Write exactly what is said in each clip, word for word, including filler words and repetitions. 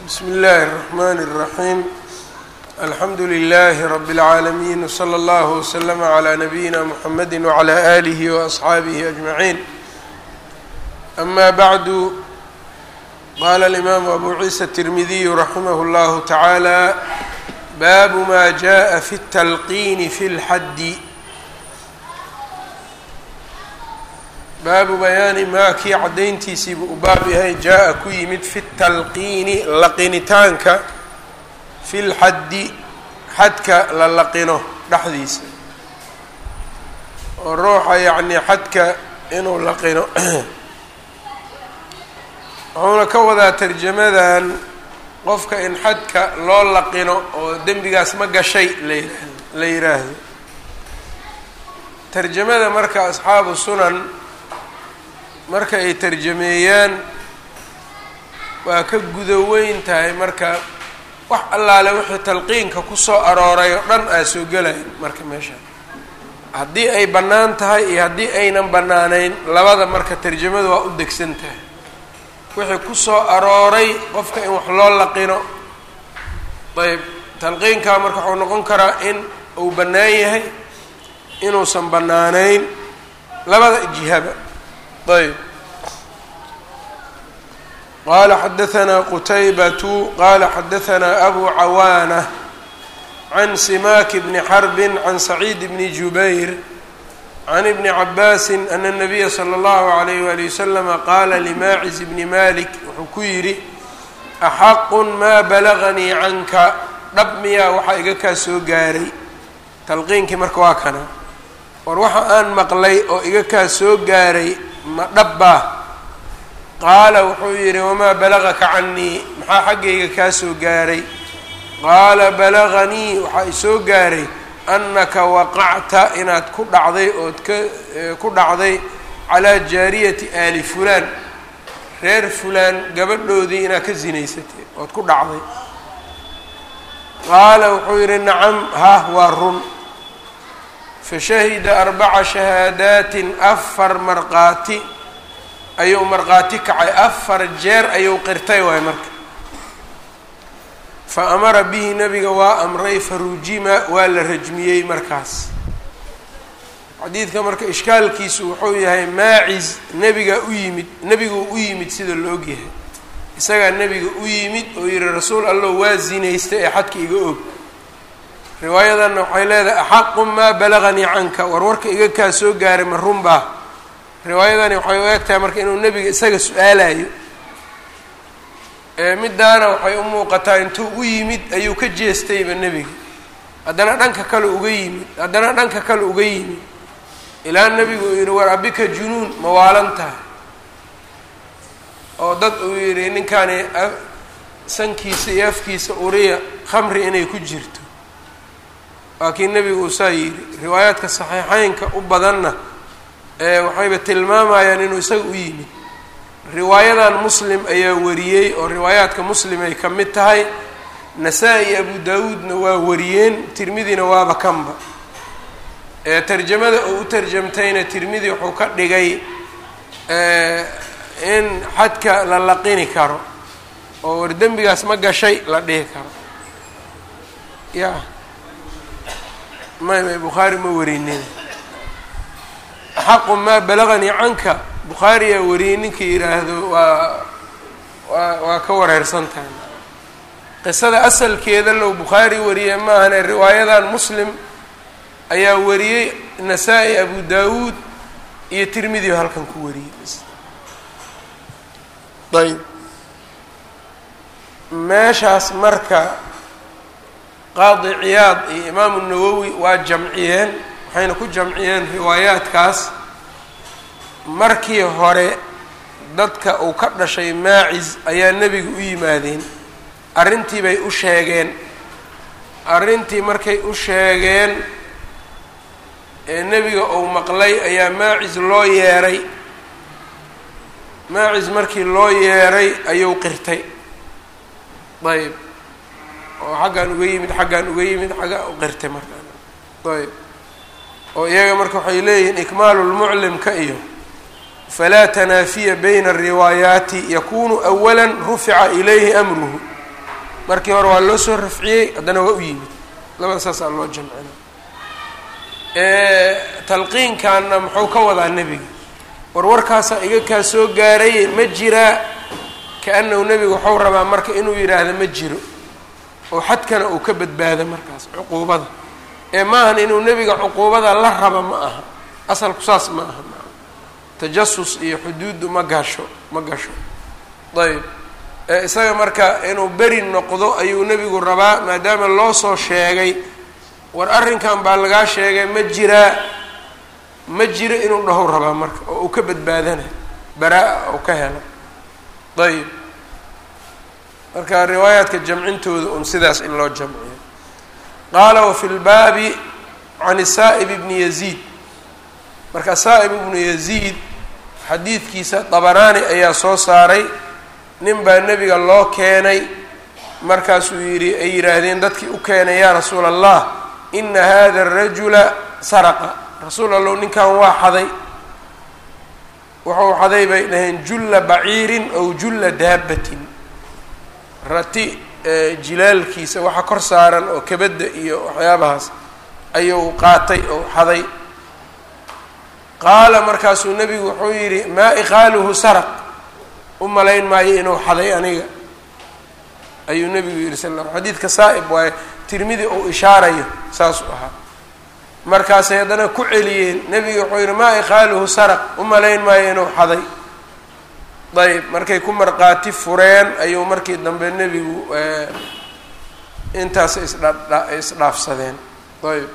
بسم الله الرحمن الرحيم الحمد لله رب العالمين وصلى الله وسلم على نبينا محمد وعلى آله وأصحابه أجمعين أما بعد قال الإمام أبو عيسى الترمذي رحمه الله تعالى باب ما جاء في التلقين في الحد baabu bayaani maa kii caddayntiisiibu u baab yahay jaa-a ku yimid fi talqiini laqinitaanka fi lxaddi xadka la laqino dhexdiisa oo ruuxa yacnii xadka inuu laqino wuxuuna ka wadaa tarjamadan qofka in xadka loo laqino oo dembigaas ma gashay layihahdo la yidhaahdo tarjamada marka asxaabu sunan marka ay tarjameeyaan waa ka guda weyn tahay marka wax allaale wixii talqiinka kusoo arooray oo dhan aa soo gelayan marka meeshaan haddii ay bannaan tahay iyo haddii aynan bannaanayn labada marka tarjamadu waa u degsan tahay wixii kusoo arooray qofka in wax loo laqino ayb talqiinkaa marka wuxuu noqon karaa in uu bannaan yahay inuusan bannaanayn labada jihaba ayb qala xadaثna qtaybة qala xadaثna أbu cawaanة عan simak bni xrb عan سacيid bni jubayr عan bni cabaasi أna النabiya slى الlahu عalيyه wali وsلم qala lmaciz bni malik wuxuu ku yidhi axaq ma balaganii canka dhab miyaa waxaa iga kaa soo gaaray talqiinkii marka waa kana war waxa aan maqlay oo iga kaa soo gaaray ma dhabbaa qaala wuxuu yidhi wamaa balagaka canii maxaa xaggayga kaa soo gaaray qaala balaganii waxaa isoo gaaray annaka waqacta inaad ku dhacday ood ka ku dhacday calaa jaariyati aali fulaan reer fulaan gabadhoodii inaad ka sinaysatay ood ku dhacday qaala wuxuu yidhi nacam hah waa run fashahida arbaca shahaadaatin afar marqaati ayuu marqaati kacay afar jeer ayuu qirtay waay marka fa amara bihi nabiga waa amray farujima waa la rajmiyey markaas xadiidka marka ishkaalkiisu wuxuu yahay maaciz nebiga u yimid nebiguu u yimid sida la og yahay isagaa nebiga u yimid oo yihi rasuul allow waa zinaystay ee xadka iga og riwaayadanna waxay leedahay axaqu maa balaganii canka war warka iga kaa soo gaaray ma runbaa riwaayadani waxay u eg tahay marka inuu nebiga isaga su-aalayo middaana waxay u muuqataa intuu u yimid ayuu ka jeestayba nebiga haddana dhanka kale uga yimid haddana dhanka kale uga yimid ilaa nebigu uu yidhi war abika junuun ma waalan tahay oo dad uu yidhi ninkaani sankiisa iyo afkiisa uriya khamri inay ku jirto laakiin nebigu uu saa yidhi riwaayaadka saxiixeynka u badanna waxayba tilmaamayaan inuu isaga u yimid riwaayadan muslim ayaa wariyey oo riwaayaadka muslim ay ka mid tahay nasaa-i abu daawuudna waa wariyeen tirmidina waaba kanba tarjamada oo u tarjamtayna tirmidi wuxuu ka dhigay in xadka la laqini karo oo war dembigaas ma gashay la dhihi karo ya may may bukhaari ma warinin axaqu maa balaganii canka bukhaariyaa wariyey ninkii yidhaahdo waa waa waa ka wareersan tahay qisada asalkeeda low bukhaari wariyey maahane riwaayadan muslim ayaa wariyey nasaa-i abu daawuud iyo tirmidi oo halkan ku wariyey ayb meeshaas marka qaadi ciyaad iyo imaamu nawowi waa jamciyeen waxayna ku jamciyeen riwaayaadkaas markii hore dadka uu ka dhashay maaciz ayaa nebiga u yimaadeen arrintii bay u sheegeen arrintii markay u sheegeen ee nebiga uu maqlay ayaa maaciz loo yeeray maaciz markii loo yeeray ayuu qirtay ayb oo xaggaan uga yimid xaggaan uga yimid xaggaa u qirtay markaan ayb oo iyaga marka waxay leeyihiin ikmaalu lmuclimka iyo falaa tanaafiya bayna alriwaayaati yakunu awala rufica ilayhi amruhu markii hore waa loo soo rafciyey haddana waa u yimid labada saasaa loo jamcina. talqiinkaana muxuu ka wadaa nebiga? warwarkaasaa iga kaa soo gaaray ma jiraa, ka-annahu nebigu waxau rabaa marka inuu yidhaahdo ma jiro oo xadkana uu ka badbaado markaas cuquubada, ee maahan inuu nebiga cuquubada la raba ma aha, asalku saas ma aha. tajasus iyo xuduuddu ma gasho ma gasho ayb isaga marka inuu beri noqdo ayuu nebigu rabaa, maadaama loo soo sheegay war arrinkan baa lagaa sheegay ma jiraa ma jiro inuu dhahow rabaa marka oo uu ka badbaadana baraa-a oo ka helo. ayb marka riwaayaadka jamcintooda un sidaas in loo jamciyo. qaala wafi lbaabi can saa'ib ibni yaziid, marka saa'ib ibnu yaziid xadiidkiisa dabaraani ayaa soo saaray. nin baa nebiga loo keenay, markaasuu yidhi ay yidhaahdeen dadkii u keenay yaa rasuula allah ina hada arajula saraqa, rasuul allow ninkan waa xaday. wuxuu xaday bay dhaheen julla baciirin aw julla daabatin, rati jilaalkiisa waxa kor saaran oo kabadda iyo waxyaabahaas ayuu qaatay oo xaday. qaala markaasuu nebigu wuxuu yidhi maa iqaaluhu saraq, u malayn maayo inuu xaday aniga, ayuu nebigu yidhi sal l xadiidka saa'ib waaye tirmidi uu ishaarayo saasuu ahaa. markaasay haddana ku celiyeen, nebigu wuxuu yidhi maa iqaaluhu saraq, u malayn maayo inuu xaday. ayb markay ku marqaati fureen ayuu markii dambe nebigu intaas isdha isdhaafsadeen. ayb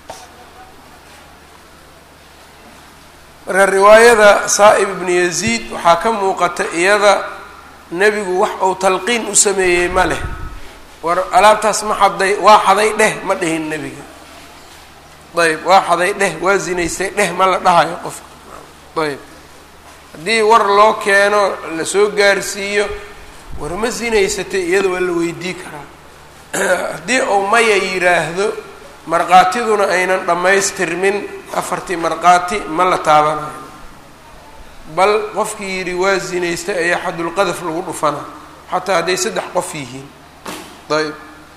marka riwaayada saa'ib ibnu yaziid waxaa ka muuqata iyada nebigu wax uu talqiin u sameeyey ma leh, war alaabtaas ma xaday waa xaday dheh ma dhihin nebiga. ayb waa xaday dheh waa zinaystay dheh ma la dhahayo qofka. ayb haddii war loo keeno lasoo gaarsiiyo war ma zinaysatay iyada waa la weydii karaa. haddii uu maya yidhaahdo marqaatiduna aynan dhammaystirmin afartii marqaati ma la taabanayo, bal qofkii yidhi waa zinaystay ayaa xadulqadaf lagu dhufana xataa hadday saddex qof yihiin. ayb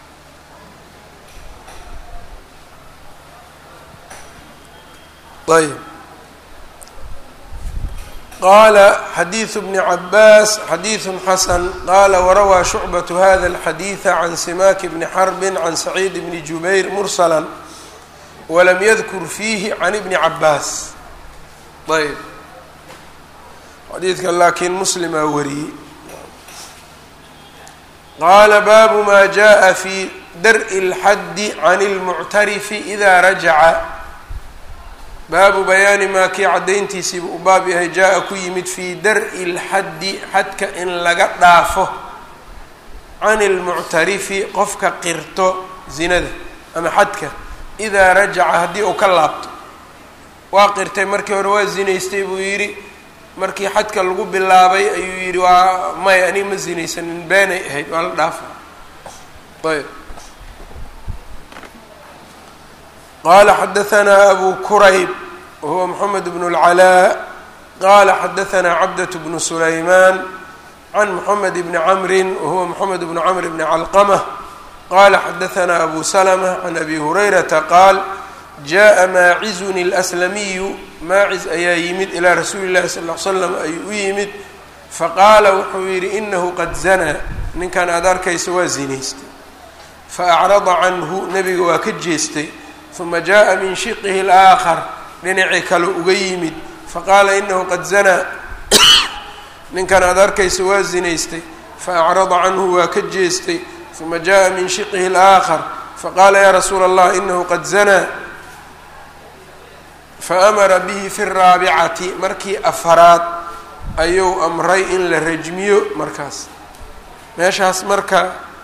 ayb qaala xadiidu bni cabaas xadiidu xasan qaala warawaa shucbatu hada alxadiida can simaaki bni xarbin can saciid bni jubayr mursala walam yadkur fiihi can ibni cabaas. ayb xadiidka laakiin muslimaa wariyey. qaala baabu maa jaءa fi dar'i اlxaddi can اlmuctarifi ida rajaca, baabu bayaani maa kii caddayntiisiibu u baab yahay jaa-a ku yimid fii dar'i اlxaddi xadka in laga dhaafo can اlmuctarifi qofka qirto zinada ama xadka idaa rajaca haddii uu ka laabto. waa qirtay markii hore waa zinaystay buu yidhi, markii xadka lagu bilaabay ayuu yidhi waa may ani ma zinaysanin beenay ahayd waa la dhaafa. ayb qala xadaثna abu kurayb wahuwa mxamed bn اlcalaa qala xadaثna cabdaة bnu sulayman can mxamed bni camri wahuwa mxamed bnu camr bni calqmة qala xadaثna abu slmة can abi hurayrata qaal jaءa maacizun اlأslamiyu, maaciz ayaa yimid ilaa rasuuli اllahi sal ll ly slam ayuu u yimid faqaala wuxuu yidhi inahu qad zanaa, ninkan aad arkaysa waa zinaystay. faacrada canhu, nebiga waa ka jeestay. uma jaءa min shiqihi اlآakar, dhinacii kale uga yimid faqaala inahu qad zanaa, ninkan aad arkaysa waa zinaystay. faacrada canhu waa ka jeestay. uma jaءa min shiqihi اlآakar faqaala ya rasuula اllah inahu qad zanaa. faamara bihi fi الraabicati, markii afaraad ayuu amray in la rajmiyo. markaas meeshaas marka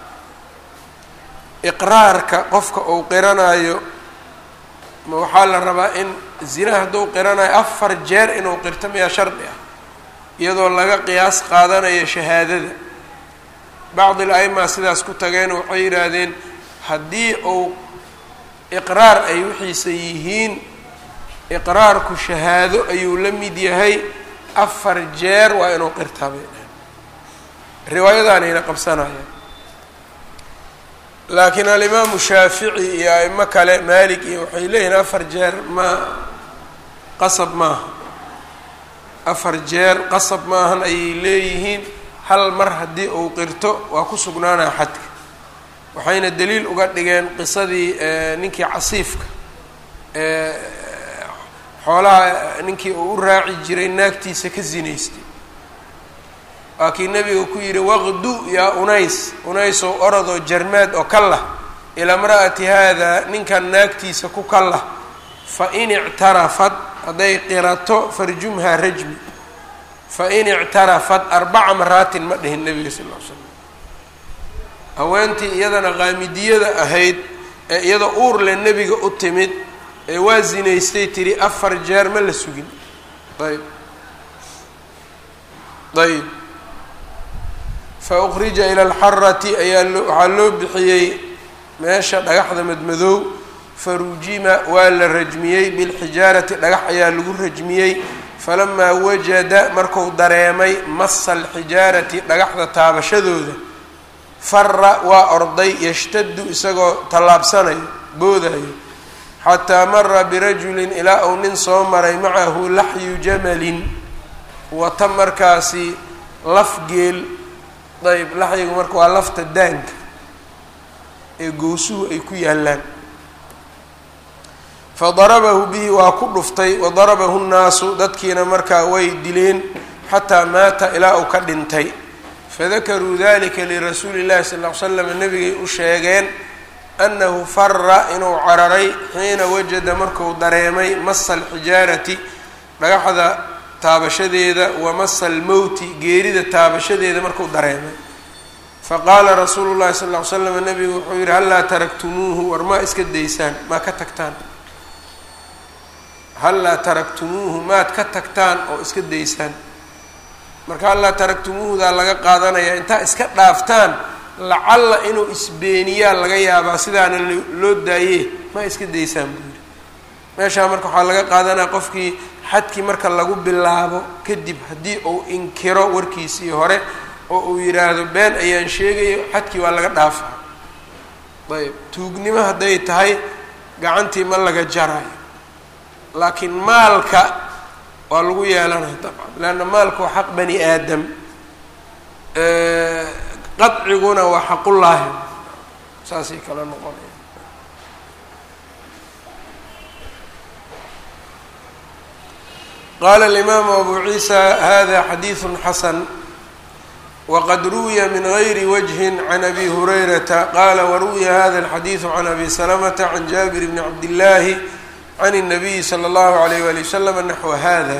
iqraarka qofka uu qiranayo ma waxaa la rabaa in zina hadduu qiranayo afar jeer inuu qirto miyaa shardi ah, iyadoo laga qiyaas qaadanayo shahaadada. bacdi al-a'imaa sidaas ku tageen waxay yidhaahdeen haddii uu iqraar ay wixiisa yihiin, iqraarku shahaado ayuu la mid yahay, afar jeer waa inuu qirtaa bay dhahen. riwaayadaanayna qabsanayaan laakiin alimaamu shaafici iyo aimo kale maalik iyo waxay leeyihiin afar jeer ma qasab maaha afar jeer qasab maahan ayay leeyihiin hal mar haddii uu qirto waa ku sugnaanaa xadka waxayna daliil uga dhigeen qisadii ninkii casiifka xoolaha ninkii uu u raaci jiray naagtiisa ka zinaystay waa kii nebiga ku yidhi waqdu yaa unays unaysow orodoo jarmaad oo ka lah ilaa imra'ati haadaa ninkan naagtiisa ku ka lah fa in ictarafad hadday qirato farjumhaa rajmi fa in ictarafad arbaca maraatin ma dhihin nebiga sal ll ly slam haweentii iyadana qaamidiyada ahayd ee iyadoo uur le nebiga u timid ee waa zinaystay tiri afar jeer ma la sugin ayb ayb fa ukhrija ila alxarati ayaa loo waxaa loo bixiyey meesha dhagaxda madmadoow farujima waa la rajmiyey bilxijaarati dhagax ayaa lagu rajmiyey falamaa wajada marku dareemay masa alxijaarati dhagaxda taabashadooda fara waa orday yashtadu isagoo tallaabsanayo boodayo xataa mara birajulin ilaa uu nin soo maray macahu laxyu jamalin wata markaasi laf geel ayb laxyigu marka waa lafta daanka ee gowsuhu ay ku yaalaan fadarabahu bihi waa ku dhuftay wadarabahu nnaasu dadkiina markaa way dileen xataa maata ilaa uu ka dhintay fadakaruu dalika lirasuuli llahi sal ll ly slam nabigay u sheegeen annahu fara inuu cararay xiina wajada marku dareemay masa alxijaarati dhagaxda taabashadeeda wa masa almowti geerida taabashadeeda markuu dareemay faqaala rasuulu llahi sal ll ly slam nabigu wuxuu yidhi hallaa taraktumuuhu war maa iska daysaan maa ka tagtaan hallaa taraktumuuhu maad ka tagtaan oo iska daysaan marka hallaa taraktumuuhudaa laga qaadanayaa intaa iska dhaaftaan lacalla inuu isbeeniyaa laga yaabaa sidaana loo daaye maa iska daysaan buu yidhi meeshaa marka waxaa laga qaadanaya qofkii xadkii marka lagu bilaabo kadib haddii uu inkiro warkiisii hore oo uu yidhaahdo been ayaan sheegayo xadkii waa laga dhaafaa ayb tuugnimo hadday tahay gacantii ma laga jarayo laakiin maalka waa lagu yeelanaya dabcan leanna maalka waa xaq bani aadam qadciguna waa xaqullaahi saasay kala noqonaya qala alimaamu abu ciisa hada xadiidu xasan waqad ruwiya min gayri wajhin can abi hurayrata qala waruwiya hada alxadiidu can abi salamata can jaabir bni cabdillaahi can الnabiyi slى اllahu عalayh wali waslama naxwa hada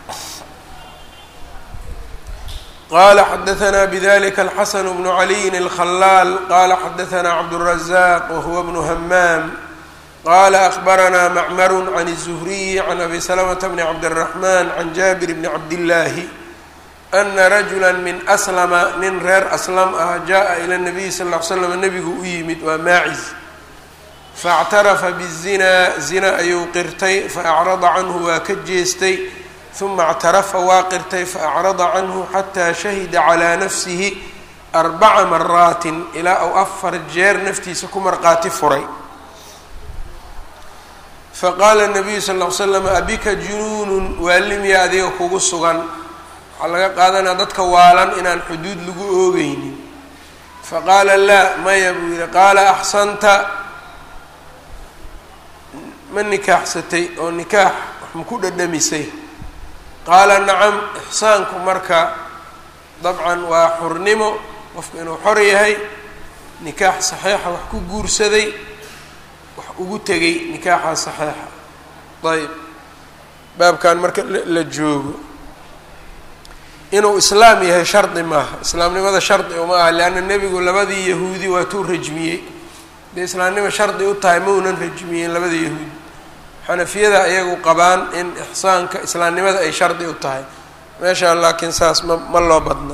qala xadaثna bidalika alxasan bnu caliyin اlkhalaal qala xadaثna cabdالrazaq wahuwa bnu hamaam qala akbarana macmaru can الzuhriyi can abi salamata bni cabdالraxman can jaabir bni cabdillaahi ana rajula min aslama nin reer aslam ah jaءa ilى الnabiyi sal ll ly slam nebigu u yimid waa maaciz faاctarafa bالzinaa zina ayuu qirtay faacrada canhu waa ka jeestay uma اctarafa waa qirtay faacrada canhu xataa shahida calىa nafsihi arbaca maraatin ilaa uu afar jeer naftiisa ku marqaati furay faqaala الnabiyu sal ll ly slam abika junuunun waalimya adiga kugu sugan waxaa laga qaadanaya dadka waalan inaan xuduud lagu oogeynin faqaala laa maya buu yihi qaala axsanta ma nikaaxsatay oo nikaax wax ma ku dhadhamisay qaala nacam ixsaanku marka dabcan waa xurnimo qofku inuu xor yahay nikaax saxiixa wax ku guursaday wax ugu tegay nikaaxa saxiixa ayb baabkan marka la joogo inuu islaam yahay shardi maaha islaamnimada shardi uma aha leanna nebigu labadii yahuudi waa tuu rajmiyey dee islaamnimo shardi u tahay ma unan rajmiyeyn labada yahuudi xanafiyada ayagu qabaan in ixsaanka islaamnimada ay shardi u tahay meeshaa laakiin saas ma ma loo badna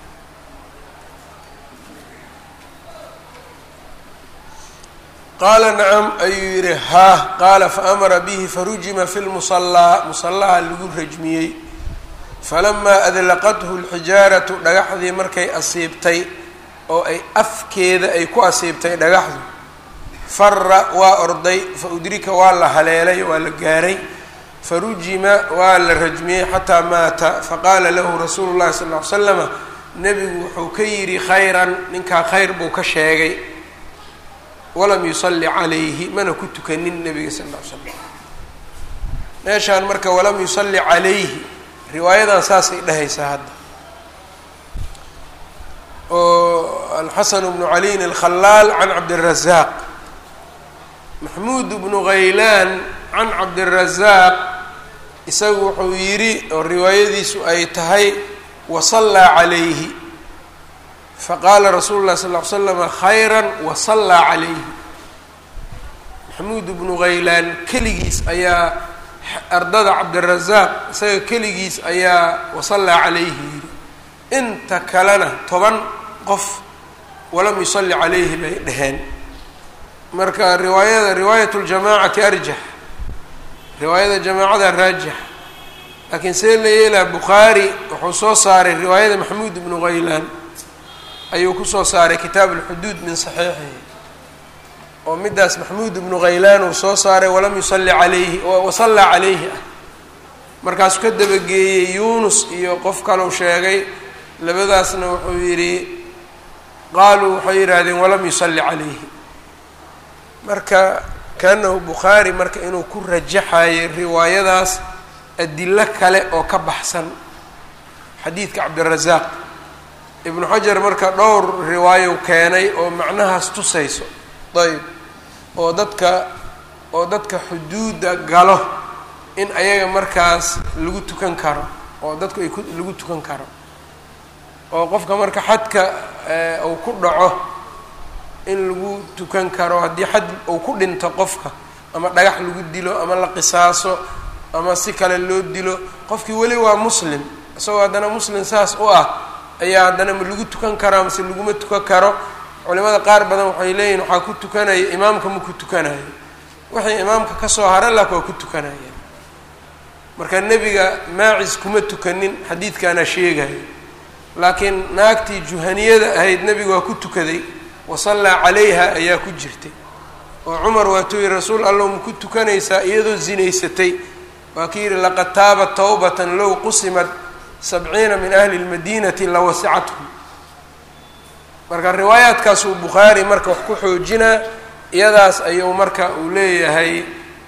qaala nacam ayuu yidhi haa qaala faamara bihi farujima fi lmusallaa musallaha lagu rajmiyey falamaa adlaqathu lxijaaratu dhagaxdii markay asiibtay oo ay afkeeda ay ku asiibtay dhagaxdu fara waa orday fa udrika waa la haleelay waa la gaaray farujima waa la rajmiyey xataa maata faqaala lahu rasuulu llahi sal ll ly slama nebigu wuxuu ka yidhi khayran ninkaa khayr buu ka sheegay walam yusalli calayhi mana ku tukanin nebiga sal ll ly slam meeshaan marka walam yusalli calayhi riwaayadan saasay dhehaysaa hadda oo alxasan bnu caliin alkhalaal can cabdirazaaq maxmuud bnu haylaan can cabdirazaaq isagu wuxuu yidhi oo riwaayadiisu ay tahay wasallaa calayhi faqaala rasuulu llahi sal ll ly slama khayran wasallaa calayhi maxmuud bnu haylaan keligiis ayaa ardada cabdirazaaq isaga keligiis ayaa wasallaa calayhi yidhi inta kalena toban qof walam yusalli calayhi bay dheheen marka riwaayada riwaayat ljamaacati arjax riwaayada jamaacada raajix laakiin see la yeelaa bukhaari wuxuu soo saaray riwaayada maxmuud bnu haylaan ayuu kusoo saaray kitaab alxuduud min saxiixihi oo midaas maxmuud bnu haylaan uu soo saaray walam yusalli calayhi wasallaa calayhi ah markaasuu ka dabageeyey yuunus iyo qof kalau sheegay labadaasna wuxuu yidhi qaaluu waxay yidhaahdeen walam yusalli calayhi marka kaanahu bukhaari marka inuu ku rajaxayo riwaayadaas adilo kale oo ka baxsan xadiidka cabdirazaaq ibnu xajar marka dhowr riwaayo keenay oo macnahaas tusayso ayb oo dadka oo dadka xuduudda galo in ayaga markaas lagu tukan karo oo dadku ay ku lagu tukan karo oo qofka marka xadka uu ku dhaco in lagu tukan karo haddii xad uu ku dhinto qofka ama dhagax lagu dilo ama la qisaaso ama si kale loo dilo qofkii weli waa muslim isagoo haddana muslim saas u ah ayaa haddana ma lagu tukan karaa mase laguma tukan karo culimada qaar badan waxay leeyihin waxaa ku tukanaya imaamka ma ku tukanayo wixii imaamka kasoo hara laka waa ku tukanaya marka nebiga maacis kuma tukanin xadiidkaana sheegaya laakiin naagtii juhaniyada ahayd nebiga waa ku tukaday wasallaa calayha ayaa ku jirtay oo cumar waatuu yihi rasuul allow ma ku tukanaysaa iyadoo zinaysatay waa ki yihi laqad taabat tawbatan low qusimat sabciina min ahli lmadiinati lawasicathum marka riwaayaadkaasuu bukhaari marka wax ku xoojinaa iyadaas ayuu marka uu leeyahay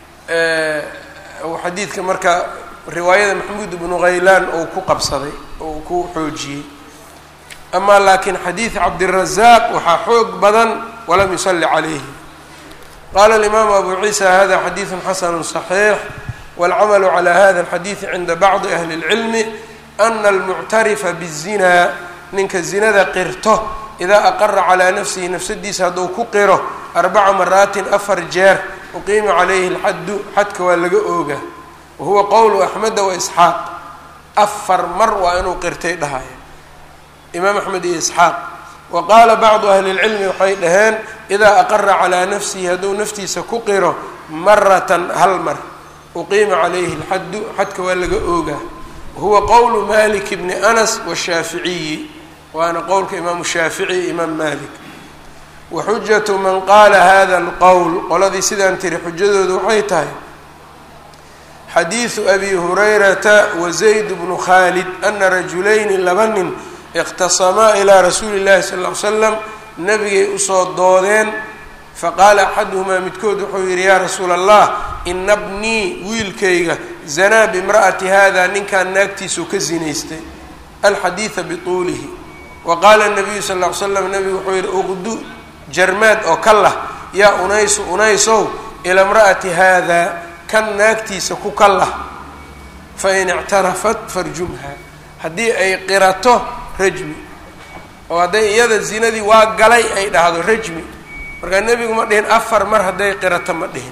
xadiidka marka riwaayada maxmuud bnu haylaan uu ku qabsaday oo uu ku xoojiyey ama laakiin xadiid cabdirazaaq waxaa xoog badan walam yusalli calayhi qala alimaamu abu ciisa hada xadiidu xasanu صaxiix wاlcamalu calى hada اlxadiidi cinda bacdi ahli اlcilmi ana almuctarifa bالzinaa ninka zinada qirto idaa aqara calaa nafsihi nafsadiisa hadduu ku qiro arbaca maraatin afar jeer uqiima calayhi اlxaddu xadka waa laga oogaa wahuwa qowlu axmeda waisxaaq afar mar waa inuu qirtay dhahaya imaam axmed iyo isxaaq wa qaala bacdu ahli اlcilmi waxay dhaheen idaa aqara calaa nafsihi hadduu naftiisa ku qiro maratan hal mar uqiima calayhi اlxaddu xadka waa laga oogaa wahuwa qowlu malik bni anas washaaficiyi waana qowlka imaamu shaafici imaam malik waxujatu man qaala hada alqowl qoladii sidaan tiri xujadoodu waxay tahay xadiidu abi hurayrata wa zayd bnu khalid ana rajulayni laba nin iqtasamaa ilaa rasuuli llahi sal ll ly slam nabigay usoo doodeen faqaala axaduhumaa midkood wuxuu yidhi yaa rasuula allah ina bnii wiilkayga zanaa bimra'ati hada ninkaan naagtiisuu ka zinaystay alxadiida bituulihi wa qaala nabiyu sal ll ly slam nabigu wuxuu yidhi uqdu jarmaad oo ka lah yaa unaysu unaysow ilaa imra'ati hada kan naagtiisa ku ka lah fain ictarafat farjumha haddii ay qirato rajmi oo hadday iyada zinadii waa galay ay dhahdo rajmi markaa nebigu ma dhihin afar mar hadday qirato ma dhihin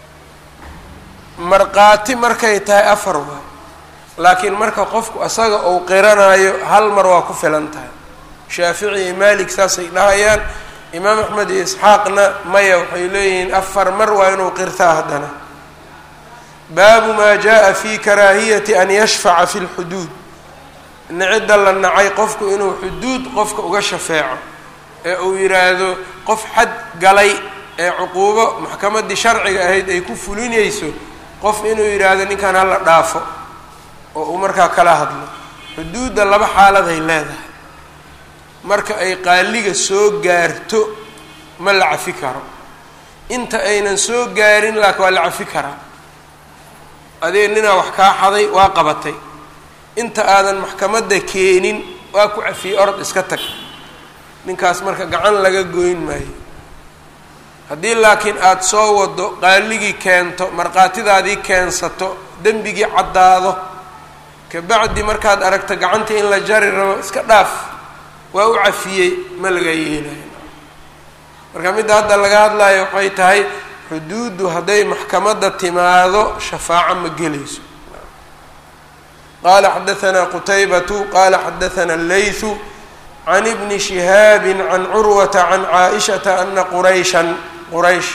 markhaati markay tahay afar waa laakiin marka qofku asaga uu qiranayo hal mar waa ku filan tahay shaafici iyo maalik saasay dhahayaan imaam axmed iyo isxaaqna maya waxay leeyihiin afar mar waa inuu qirtaa haddana baabu maa jaa fi karaahiyati an yashfaca fi lxuduud nicida la nacay qofku inuu xuduud qofka uga shafeeco ee uu yiraahdo qof xad galay ee cuquubo maxkamadii sharciga ahayd ay ku fulinayso qof inuu yiraahdo ninkan hala dhaafo oo uu markaa kala hadlo xuduudda laba xaalad ay leedahay marka ay qaaliga soo gaarto ma la cafi karo inta aynan soo gaarin laakiin waa la cafi karaa adee ninaa wax kaa xaday waa qabatay inta aadan maxkamadda keenin waa ku cafiyey orod iska tag ninkaas marka gacan laga goyn maayo haddii laakiin aada soo wado qaaligii keento markhaatidaadii keensato dembigii caddaado kabacdi markaad aragto gacantii in la jari rabo iska dhaaf waa u cafiyey ma laga yeelayo marka midda hadda laga hadlayo waxay tahay xuduuddu hadday maxkamadda timaado shafaaco ma gelayso qaala xadahanaa qutaybatu qaala xadahanaa allaythu can ibni shihaabi can curwata can caaishata ana qurayshan quraysh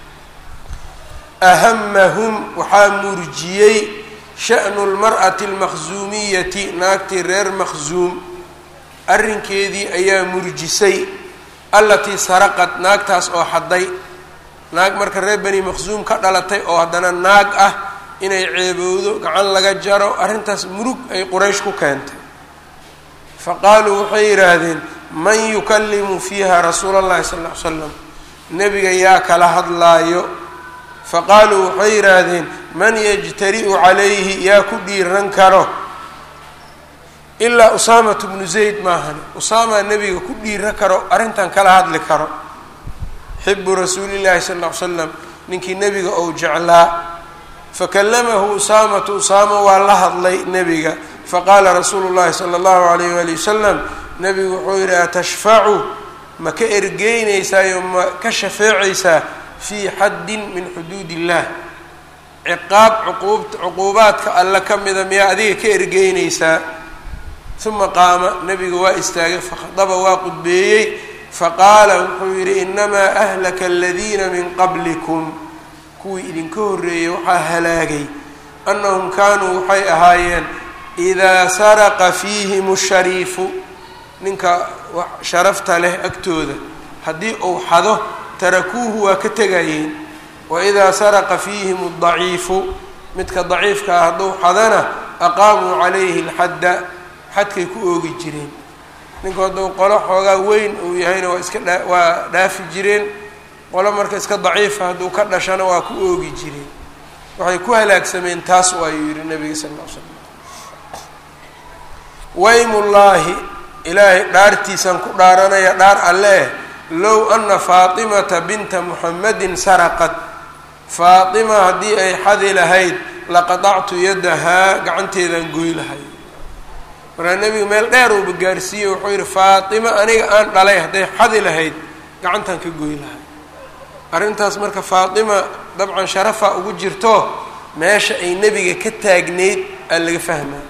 ahamahum waxaa murjiyey sha'nu lmar'ati almakhsuumiyati naagtii reer makhsuum arrinkeedii ayaa murjisay allatii saraqad naagtaas oo xadday naag marka reer bani makhsuum ka dhalatay oo haddana naag ah inay ceebowdo gacan laga jaro arrintaas murug ay quraysh ku keentay fa qaaluu waxay yidhaahdeen man yukallimu fiiha rasuula allahi sala ll ly slam nebiga yaa kala hadlaayo fa qaaluu waxay yidhaahdeen man yajtari'u calayhi yaa ku dhiiran karo ilaa usaamatu bnu zayd maahane usaamaa nebiga ku dhiira karo arrintan kala hadli karo xibu rasuulillahi sala ll ly slam ninkii nebiga ou jeclaa fakallamahu usaamatu usaama waa la hadlay nebiga faqaala rasuulu llahi sala allahu alayh waali wasalam nebigu wuxuu yidhi atashfacu ma ka ergeynaysaayoo ma ka shafeecaysaa fii xaddin min xuduud illah ciqaab cuquub cuquubaadka alle ka mida miyaa adiga ka ergeynaysaa uma qaama nebiga waa istaagay fakhadaba waa qudbeeyey faqaala wuxuu yidhi inamaa ahlaka aladiina min qablikum kuwii idinka horreeyey waxaa halaagay annahum kaanuu waxay ahaayeen idaa saraqa fiihim shariifu ninka sharafta leh agtooda haddii uu xado tarakuuhu waa ka tegayeen waidaa saraqa fiihim adaciifu midka daciifka ah hadduu xadana aqaamuu calayhi alxadda xadkay ku oogi jireen ninku hadduu qolo xoogaa weyn uu yahayna waa iska dha waa dhaafi jireen qolo marka iska daciifa hadduu ka dhashana waa ku oogi jireen waxay ku halaagsameen taas waayuu yidhi nabiga sala alla ly slam waymullaahi ilaahay dhaartiisaan ku dhaaranaya dhaar alleh low ana faatimata binta muxammadin saraqad faatima haddii ay xadi lahayd laqadactu yadahaa gacanteedaan goy lahay markaa nebiga meel dheer uuba gaarsiiyey wuxuu yidhi faatima aniga aan dhalay hadday xadi lahayd gacantaan ka goy lahay arrintaas marka faatima dabcan sharafa ugu jirto meesha ay nebiga ka taagneyd aa laga fahmaa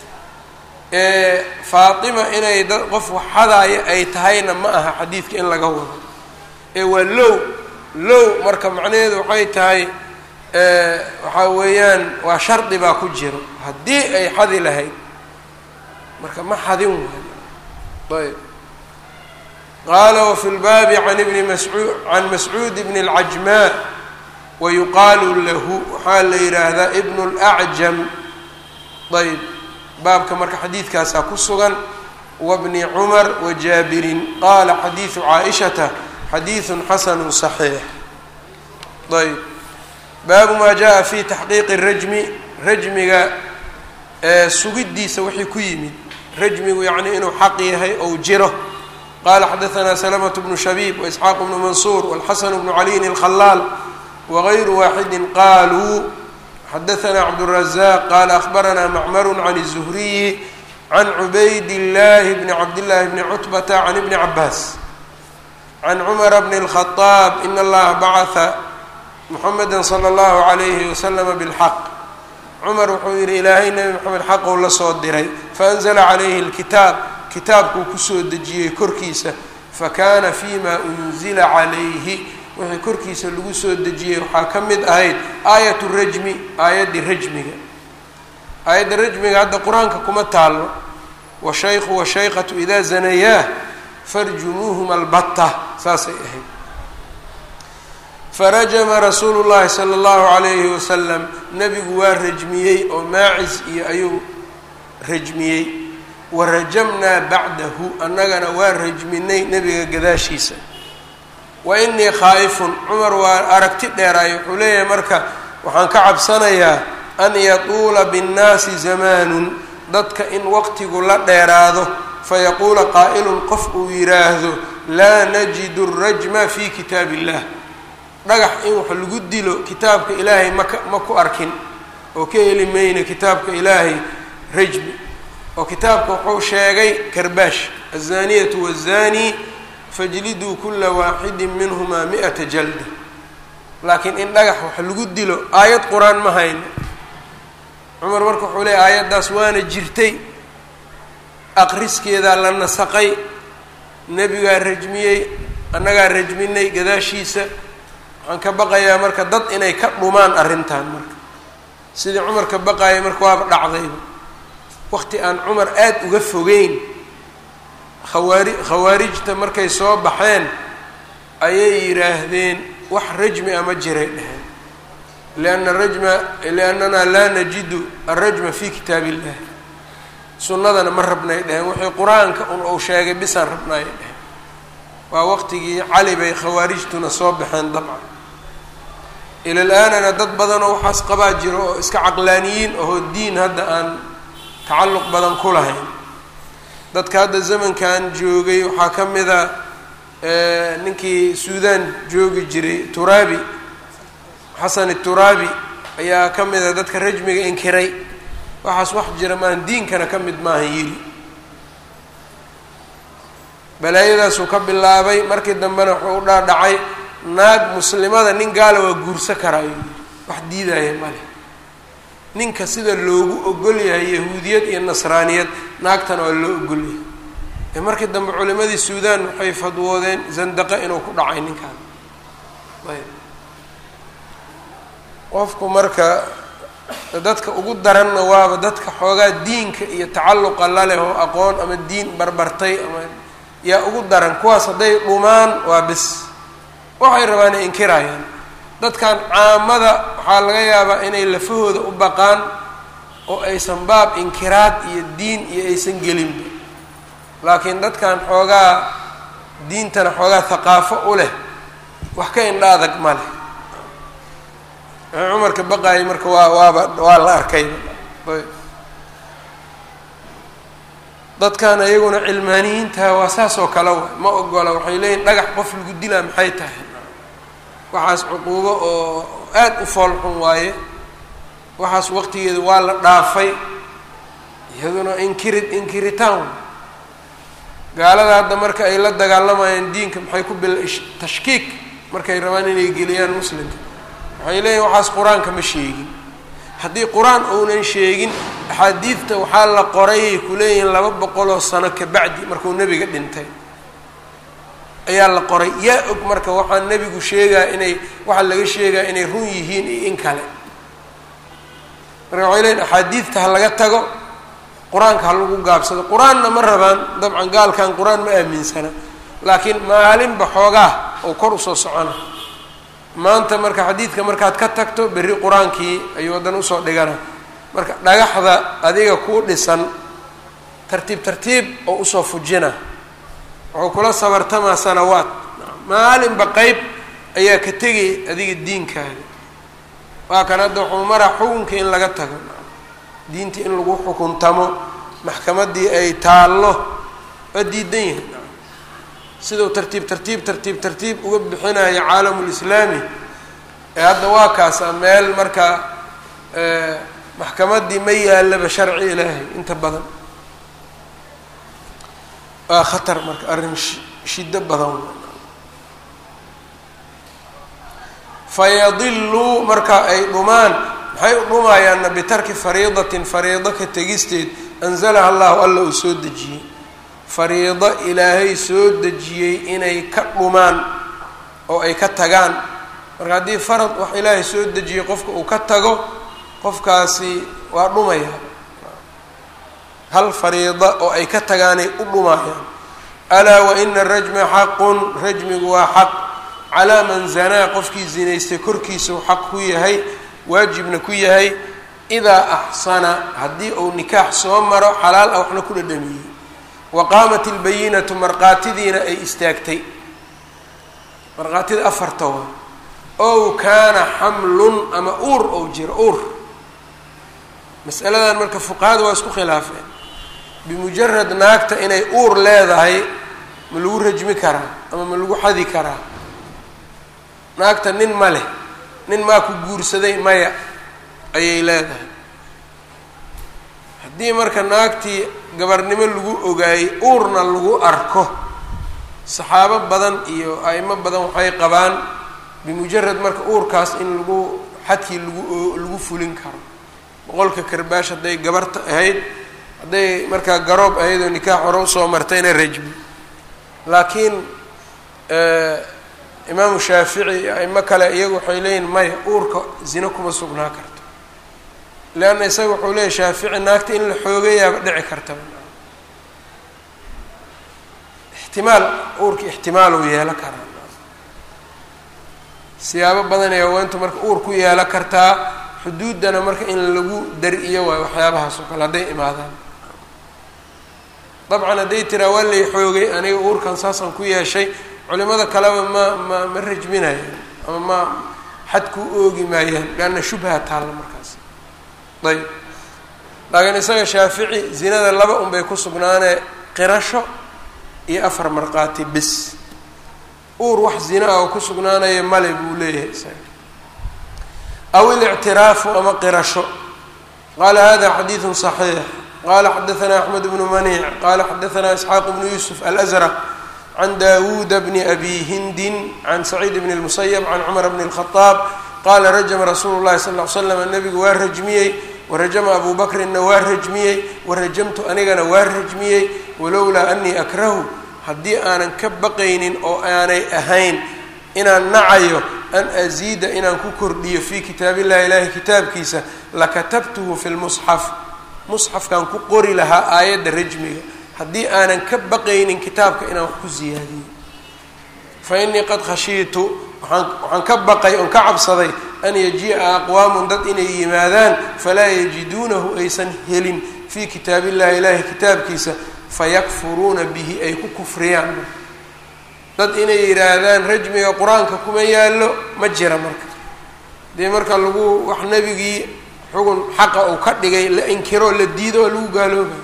faatima inay dad qof waxadaaya ay tahayna ma aha xadiidka in laga wado ee waa low low marka macnaheedu waxay tahay waxaa weeyaan waa shardi baa ku jiro haddii ay xadi lahayd marka ma xadin waayo ayb qaala wafi lbaabi can ibni mascuud can mascuud bni اlcajmaa wayuqaalu lahu waxaa la yidhaahdaa ibnu اlacjam ayb baabka marka xadiidkaasaa ku sugan wabni cumar wajaabirin qaala xadiidu caaishata xadiidun xasanu صaxiix ayb baabu maa jaءa fi taxqiiqi rajmi rajmiga sugiddiisa wixii ku yimid rajmigu yacni inuu xaq yahay ou jiro qala xadaثna slmة bnu shabiib waisxaaq bnu mansuur wاlxasan bnu caliyin اlkhalaal wagayru waaxidi qaluu xadaثna cabdالrazaq qala akhbarana macmaru can الzuhriyi can cubayd اllahi bni cabdالlahi bni cutbata can ibni cabaas can cumara bni الkhaطaab in allaha bacثa muxameda slى اllahu عalayhi waslama bاlxaq cumar wuxuu yihi ilaahay nebi moxamed xaqou la soo diray faأnzla calayhi اlkitaab kitaabkuu kusoo dejiyey korkiisa fakaana fima unzila calayhi wixii korkiisa lagu soo dejiyey waxaa ka mid ahayd aayat rajmi aayaddii rajmiga aayadda rajmiga hadda qur-aanka kuma taallo washaykhu washaykatu idaa zanayaah farjumuuhum albatta saasay ahayd. farajama rasuulu llahi sala allahu calayhi wasalam, nebigu waa rajmiyey oo maacis iyo ayuu rajmiyey. warajamnaa bacdahu, annagana waa rajminay nebiga gadaashiisa. wa inii khaa'ifun, cumar waa aragti dheeraay, wuxuu leeyahay marka waxaan ka cabsanayaa an yatuula binnaasi zamaanun, dadka in waqtigu la dheeraado, fayaquula qaa'ilun qof uu yidhaahdo laa najidu rajma fi kitaab illah, dhagax in wax lagu dilo kitaabka ilaahay maka ma ku arkin oo ka heli mayna kitaabka ilaahay rajmi, oo kitaabka wuxuu sheegay karbaash azaniyatu wazani fajliduu kula waaxidin minhumaa mi-ata jalda, laakiin in dhagax wax lagu dilo aayad qur-aan ma hayno. cumar marka wuxuu leeyay aayaddaas waana jirtay, aqriskeedaa la nasaqay, nebigaa rajmiyey, annagaa rajminay gadaashiisa. waxaan ka baqayaa marka dad inay ka dhumaan arrintan, marka sidii cumar ka baqaaya marka waaba dhacdayba. waqti aan cumar aada uga fogeyn khawaari khawaarijta markay soo baxeen ayay yidhaahdeen wax rajmi ama jiray dheheen, lianna rajma liannana laa najidu alrajma fi kitaab illah, sunnadana ma rabnay dheheen, wixii qur-aanka un uu sheegay bisaan rabnaayay dheheen. waa waqtigii cali bay khawaarijtuna soo baxeen dabcan. ila l-aanana dad badanoo waxaas qabaa jiro oo iska caqlaaniyiin ahoo diin hadda aan tacalluq badan ku lahayn. dadka hadda zamankan joogay waxaa ka mida ninkii suudaan joogi jiray turaabi, xasan turaabi ayaa ka mida dadka rajmiga inkiray. waxaas wax jira maan diinkana ka mid maaha yiri. balaayadaasuu ka bilaabay, markii dambena wuxuu u dhaadhacay naag muslimada nin gaala waa guursa karaa ayuu yiri, wax diidaya male. ninka sida loogu ogol yahay yahuudiyad iyo nasraaniyad naagtana waa loo ogol yahay. ee markii dambe culimadii suudaan waxay fadwoodeen zandaqa inuu ku dhacay ninkan. ayb qofku marka dadka ugu daranna waaba dadka xoogaa diinka iyo tacalluqa la leh oo aqoon ama diin barbartay ama yaa ugu daran. kuwaas hadday dhumaan waa bis waxay rabaan ay inkirayaan. dadkan caamada waxaa laga yaabaa inay lafahooda u baqaan oo aysan baab inkiraad iyo diin iyo aysan gelinba, laakiin dadkan xoogaa diintana xoogaa haqaafo u leh wax ka indha adag ma leh. cumarka baqaayay marka waa waaba waa la arkay. dadkan ayaguna cilmaaniyiinta waa saas oo kale wa ma ogola, waxay leeyihin dhagax qof lagu dilaa maxay tahay, waxaas cuquubo oo aada u foolxun waaye, waxaas waqtigeeda waa la dhaafay. iyaduna inkirid inkiritaan gaalada hadda marka ay la dagaalamayaan diinka maxay ku bil tashkiik markay rabaan inay geliyaan muslimka, waxay leeyihin waxaas qur-aanka ma sheegin. haddii qur-aan uunan sheegin axaadiidta waxaa la qorayay ku leeyihiin laba boqoloo sano kabacdi markuu nebiga dhintay ayaa la qoray. yaa og marka waxaa nebigu sheegaa inay waxaa laga sheegaa inay run yihiin iyo in kale. marka waxay leeyihin axaadiidta ha laga tago, qur-aanka ha lagu gaabsado. qur-aanna ma rabaan dabcan, gaalkan qur-aan ma aaminsana, laakiin maalinba xoogaa oo kor usoo socona. maanta marka xadiidka markaad ka tagto berri qur-aankii ayuu haddana usoo dhigana. marka dhagaxda adiga kuu dhisan tartiib tartiib oo usoo fujina, wuxuu kula sabartamaa sanawaad. maalinba qeyb ayaa ka tegay adiga diinkaaga. waa kan hadda wuxuu maraa xukunka in laga tago, diinta in lagu xukuntamo, maxkamaddii ay taallo waa diidan yahay. sidau tartiib tartiib tartiib tartiib uga bixinayo caalamulislaami ee hadda waa kaasa meel marka maxkamaddii ma yaalaba sharci ilaahay inta badan. waa khatar marka arrin shiddo badan. fayadiluu marka ay dhumaan, maxay u dhumayaanna bitarki fariidatin, fariido ka tegisteed anzalaha allahu alla uu soo dejiyey. fariido ilaahay soo dejiyey inay ka dhumaan oo ay ka tagaan. marka haddii farad wax ilaahay soo dejiyey qofka uu ka tago, qofkaasi waa dhumaya. hal fariida oo ay ka tagaanay u dhumayaan. alaa waina arajma xaqun rajmigu waa xaq calaa man zanaa qofkii zinaystay korkiisau xaq ku yahay waajibna ku yahay idaa axsana haddii uu nikaax soo maro xalaal ah waxna ku dhadhamiyey wa qaamat ilbayinatu markhaatidiina ay istaagtay markhaatida afarta wa ow kaana xamlun ama uur ou jiro uur masaladan marka fuqahada waa isku khilaafeen bimujarad naagta inay uur leedahay ma lagu rajmi karaa ama ma lagu xadi karaa naagta nin ma leh nin maa ku guursaday maya ayay leedahay haddii marka naagtii gabarnimo lagu ogaayey uurna lagu arko saxaabo badan iyo a'imo badan waxay qabaan bimujarad marka uurkaas in lagu xadkii lagu lagu fulin karo boqolka karbaash hadday gabarta ahayd hadday markaa garoob ahayd oo nikaax hore usoo martayna rajmi laakiin imaamu shaafici iyo a'imo kale iyagu waxay leeyihin maya uurka zino kuma sugnaa karto leanna isaga wuxuu leeyahy shaafici naagta in la xoogayaaba dhici kartaba ixtimaal uurka ixtimaaluu yeelo karaa siyaabo badan ee haweentu marka uur ku yeelo kartaa xuduuddana marka in lagu dar-iyo waayo waxyaabahaas oo kale hadday imaadaan dabcan hadday tiraa waa lay xoogay aniga uurkan saasaan ku yeeshay culimada kaleba ma ma ma rajminayaan ama ma xad ku oogi maayaan leanna shubha taalla markaas ayb laakiin isaga shaafici zinada laba un bay ku sugnaanee qirasho iyo afar markhaati bis uur wax zina ah oo ku sugnaanaya male buu leeyahay isaga aw ilictiraafu ama qirasho qaala hada xadiidun صaxiix qala xadaثna axmed bnu maniic qala xadaثna isxaaq bnu yusuf alأzraq can dawuda bni abi hindin can saciid bn اlmusayb can cumar bn الkhطaab qala rajma rasuulu llahi sal ll ly slam nabigu waa rajmiyey warajama abu bakrinna waa rajmiyey warajamtu anigana waa rajmiyey walowlaa anii akrahu haddii aanan ka baqaynin oo aanay ahayn inaan nacayo an aziida inaan ku kordhiyo fii kitaabillahi ilaahi kitaabkiisa lakatabtuhu fi lmusxaf musxafkaan ku qori lahaa aayadda rajmiga haddii aanan ka baqaynin kitaabka inaan wax ku siyaadiyo fa innii qad khashiitu waaan waxaan ka baqay oon ka cabsaday an yajii'a aqwaamun dad inay yimaadaan falaa yajiduunahu aysan helin fii kitaabillahi ilaahi kitaabkiisa fayakfuruuna bihi ay ku kufriyaan dad inay yidhaahdaan rajmiga qur-aanka kuma yaallo ma jira marka dee marka lagu wax nebigii xugun xaqa uu ka dhigay la inkiro la diido oo lagu gaaloobay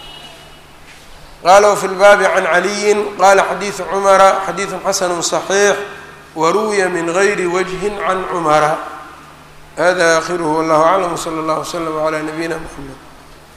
qaala wafi lbaabi can caliyin qala xadiidu cumara xadiidun xasanu صaxiix waruwiya min gayri wajhin can cumara hada akhiruhu wallahu aclam wsala اllah wslama calaa nabiyina mxamed